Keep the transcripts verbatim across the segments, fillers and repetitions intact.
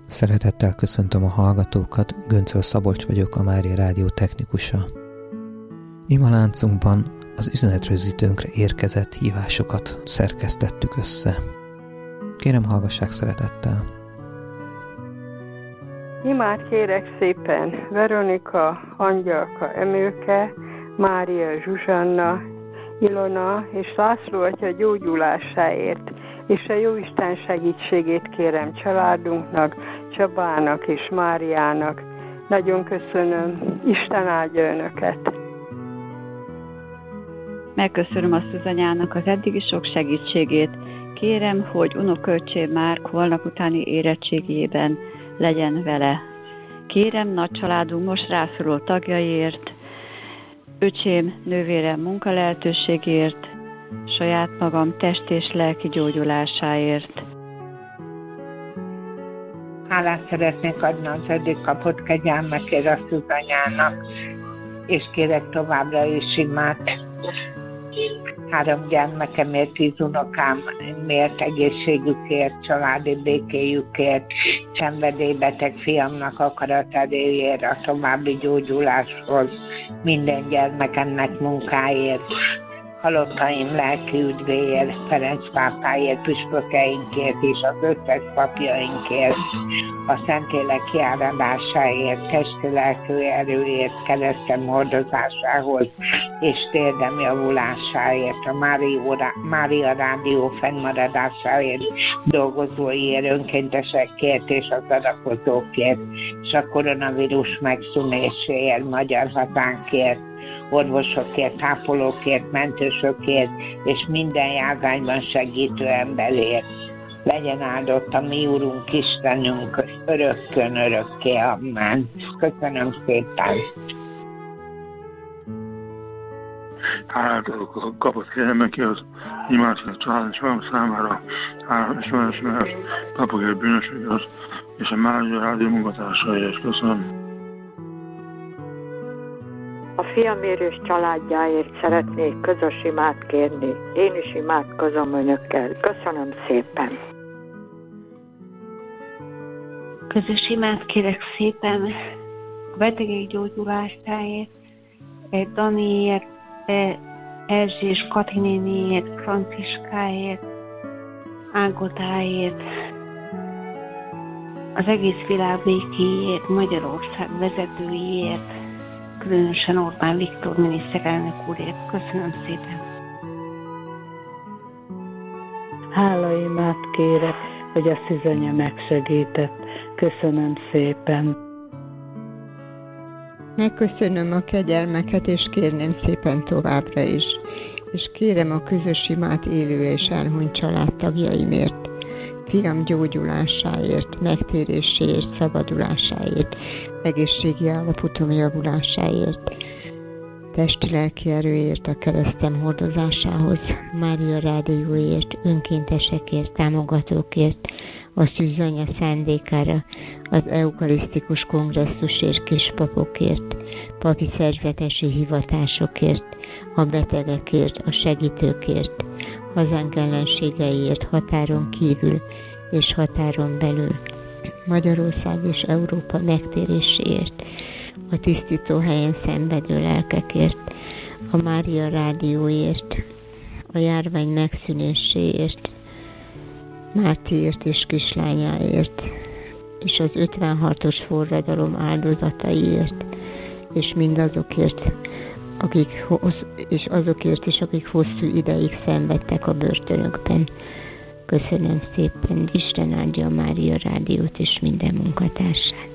Szeretettel köszöntöm a hallgatókat, Göncöl Szabolcs vagyok, a Mária Rádió technikusa. Ima láncunkban az üzenetrögzítőnkre érkezett hívásokat szerkesztettük össze. Kérem, hallgassák szeretettel! Imát kérek szépen Veronika, Angyalka, Emőke, Mária, Zsuzsanna, Ilona és László atya gyógyulásáért, és a Jóisten segítségét kérem családunknak, Csabának és Máriának. Nagyon köszönöm, Isten áldja önöket! Megköszönöm a Szuzanyának az eddigi sok segítségét. Kérem, hogy unoköcsém Márk holnap utáni érettségében legyen vele. Kérem nagy családunk most rászoruló tagjaiért, öcsém, nővérem munkalehetőségért, saját magam test és lelki gyógyulásáért. Hálát szeretnék adni az eddig kapott kegyelmekért a Szuzanyának, és kérek továbbra is imát. Három gyermekemért, tíz unokámért, egészségükért, családi békéjükért, szenvedélybeteg fiamnak akaraterőjért, a további gyógyuláshoz, minden gyermekemnek munkáért, halottaim lelki üdvéért, Ferenc pápáért, püspökeinkért és az összes papjainkért, a Szentlélek kiáradásáért, testi lelkű erőért, keresztem hordozásához és térdem javulásáért, a Mária, Mária Rádió fennmaradásáért, dolgozóiért, önkéntesekért és az adakozókért, és a koronavírus megszűnéséért, magyar hazánkért, orvosokért, ápolókért, mentősökért és minden járványban segítő emberért. Legyen áldott a mi Úrunk, Istenünk, örökkön örökké. Amen. Köszönöm szépen. Hálát adok a kapott kéremeki az imádság család és magam számára, hálát és olyan ismeres napokért bűnösségért és a Mária Rádió munkatársaiért. Köszönöm. A fiamért és családjáért szeretnék közös imát kérni. Én is imádkozom önökkel. Köszönöm szépen. Közös imát kérek szépen a betegek gyógyulásáért, Daniért, Erzsi és Kati néniért, Franciskáért, Ágotáért, az egész világ békéért, Magyarország vezetőiért, különösen Orbán Viktor miniszterelnök úrért. Köszönöm szépen. Hálaimát kérek, hogy a Szuzanya megsegített. Köszönöm szépen. Megköszönöm a kegyelmeket, és kérném szépen továbbra is. És kérem a közös imát élő és elhunyt családtagjaimért, fiam gyógyulásáért, megtéréséért, szabadulásáért, egészségi állapotom javulásáért, testi-lelki erőért, a keresztem hordozásához, Mária Rádióért, önkéntesekért, támogatókért, a Szűzanya szándékára, az eukarisztikus kongresszusért, kispapokért, papi szerzetesi hivatásokért, a betegekért, a segítőkért, hazánk ellenségeiért, határon kívül és határon belül, Magyarország és Európa megtéréséért, a tisztító helyen szenvedő lelkekért, a Mária Rádióért, a járvány megszűnéséért, Mártiért és kislányáért, és az ötvenhatos forradalom áldozataiért, és mindazokért, akik és azokért is, akik hosszú ideig szenvedtek a börtönökben. Köszönöm szépen, Isten áldja a Mária Rádiót és minden munkatársát.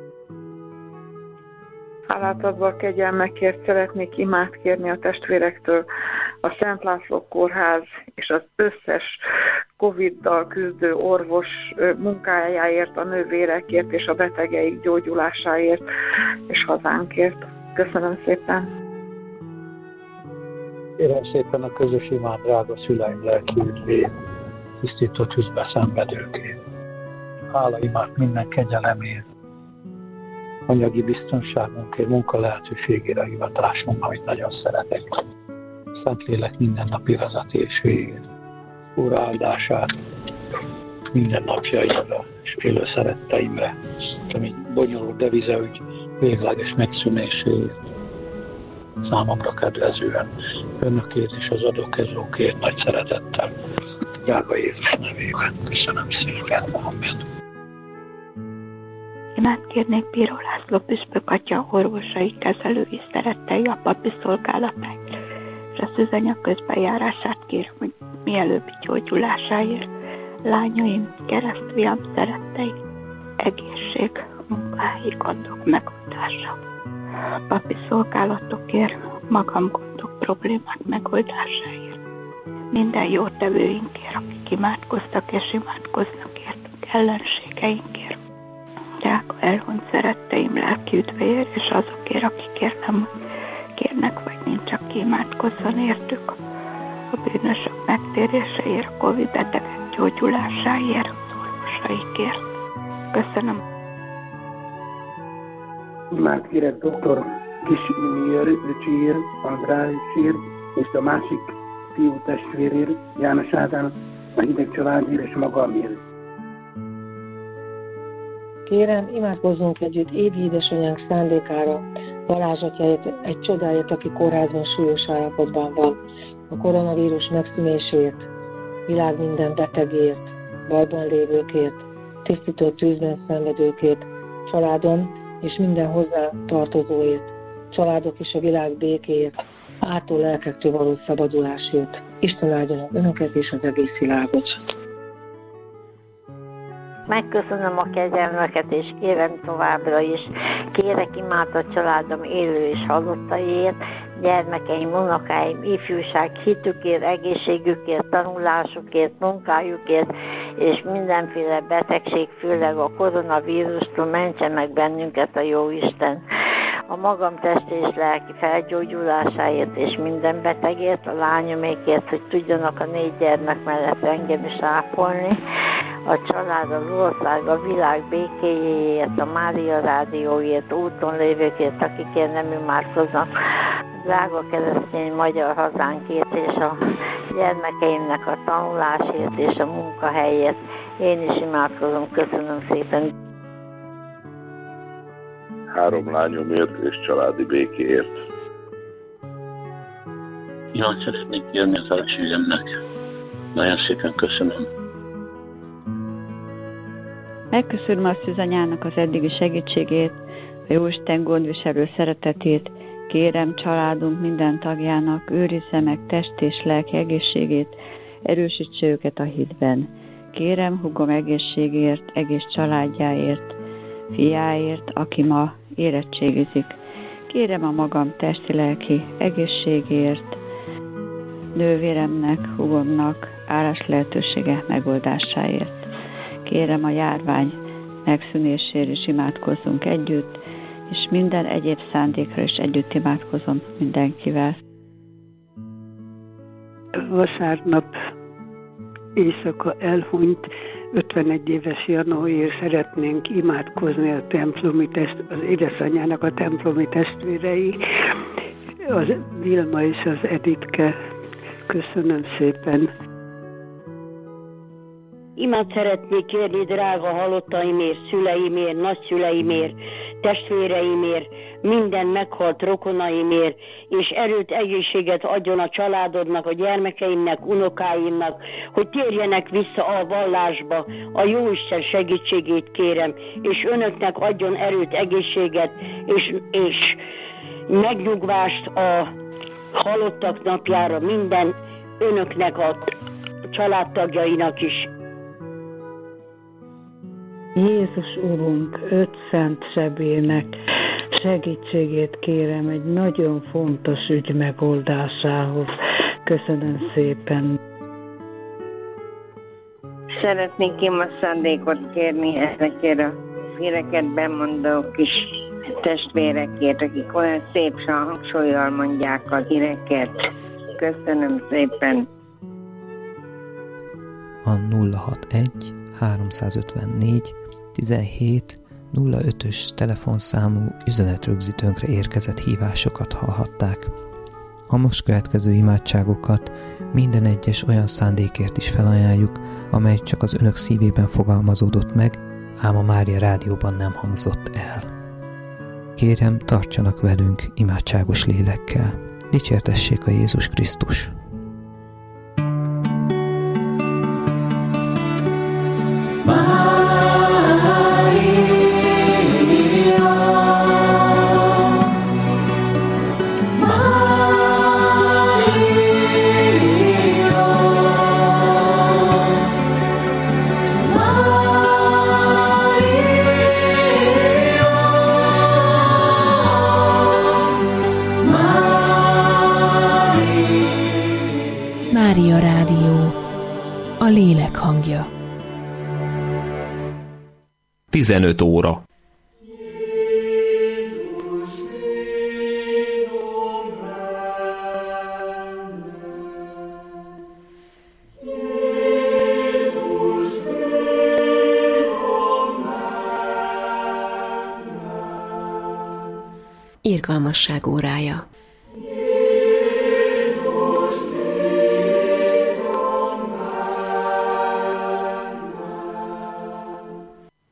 Hálát adva a kegyelmekért szeretnék imát kérni a testvérektől, a Szent László Kórház és az összes Coviddal küzdő orvos munkájáért, a nővérekért és a betegeik gyógyulásáért és hazánkért. Köszönöm szépen! Kérem szépen a közös imát drága szüleim lelki üdvét, tisztított tűzbe szenvedőkért. Hála imát minden kegyelemért, anyagi biztonságunkért, munka lehetőségére, hivatásunkra, amit nagyon szeretek. Szentlélek mindennapi vezetéséért, Úr áldását, mindennapjaimra és élő szeretteimre, ami bonyolult devize, hogy végleges megszűnéséért számomra kedvezően önökért és az adókezókért nagy szeretettel, drága Jézus nevében. Köszönöm szépen, Amen. Imád kérnék Bíró László püspök atya orvosai, kezelői, szerettei a papi szolgálatáért, és a szüzanya közbenjárását kérem, hogy mielőbbi gyógyulásáért, lányaim, keresztfiam, szerettei, egészség, munkahelyi gondok megoldása. Papi szolgálatokért, magam gondok, problémák megoldásáért. Minden jótevőinkért, akik imádkoztak és imádkoznak értünk, ellenségeinkért. Drága elhunyt szeretteim lelki üdvéért, és azokért, akikért nem kérnek, vagy nincs, aki imádkozzon értük. A bűnösök megtéréseért, a Covid betegek gyógyulásáért, az orvosaikért. Köszönöm. Imád kérek doktor Kisimiért, öcsiért, Andrásért, és a másik fiú testvérért, János Ádám, a hideg családért és magamért. Kérem, imádkozzunk együtt Évi édesanyánk szándékára, Balázs atyáért, egy csodáért, aki kórházban súlyos állapotban van, a koronavírus megszűnéséért, világ minden betegért, bajban lévőkért, tisztító tűzben szenvedőkért, családom és minden hozzá tartozóért, családok és a világ békéért, ártó lelkektől való szabadulásért. Isten áldjon önöket és az egész világot. Megköszönöm a kegyelmeket, és kérem továbbra is. Kérek imát a családom élő és halottaiért, gyermekeim, unokáim, ifjúság, hitükért, egészségükért, tanulásukért, munkájukért, és mindenféle betegség, főleg a koronavírustól mentse meg bennünket a Jóisten. A magam testi és lelki felgyógyulásáért és minden betegért, a lányomékért, hogy tudjanak a négy gyermek mellett engem is ápolni, a család, az ország, a világ békéjéért, a Mária Rádióért, úton lévőkért, akikért nem imádkozom, drága keresztény magyar hazánkért, és a gyermekeimnek a tanulásért és a munkahelyért. Én is imádkozom, köszönöm szépen. Három lányomért és családi békéért. Jól szeretnék jönni az feleségemnek. Nagyon szépen köszönöm. Megköszönöm a szűzanyának az eddigi segítségét, a Jóisten gondviselő szeretetét, kérem családunk minden tagjának őrizze meg test és lelki egészségét, erősítse őket a hitben. Kérem húgom egészségért, egész családjáért, fiáért, aki ma érettségizik. Kérem a magam testi-lelki egészségért, nővéremnek, húgomnak állás lehetősége megoldásáért. Kérem a járvány megszűnésért is imádkozzunk együtt, és minden egyéb szándékra is együtt imádkozom mindenkivel. Vasárnap éjszaka elhunyt ötvenegy éves Janóért szeretnénk imádkozni a templomi test, az édesanyjának a templomi testvérei, az Vilma és az Editke. Köszönöm szépen. Imát szeretnék kérni drága halottaimért, szüleimért, nagyszüleimért, testvéreimért, minden meghalt rokonaimért, és erőt, egészséget adjon a családodnak, a gyermekeimnek, unokáimnak, hogy térjenek vissza a vallásba, a Jóisten segítségét kérem, és önöknek adjon erőt, egészséget, és, és megnyugvást a halottak napjára minden önöknek, a családtagjainak is. Jézus Urunk, öt szent sebének segítségét kérem egy nagyon fontos ügy megoldásához. Köszönöm szépen. Szeretnék én a szándékot kérni ezekért a híreket bemondó kis testvérekért, akik olyan szép hangsúllyal mondják a híreket. Köszönöm szépen. A nulla hatvanegy háromszázötvennégy tizenhét nulla ötös telefonszámú üzenetrögzítőnkre érkezett hívásokat hallhatták. A most következő imádságokat minden egyes olyan szándékért is felajánljuk, amely csak az önök szívében fogalmazódott meg, ám a Mária Rádióban nem hangzott el. Kérem, tartsanak velünk imádságos lélekkel. Dicsértessék a Jézus Krisztus! Mária Rádió, a lélek hangja. tizenöt óra. Irgalmasság órája.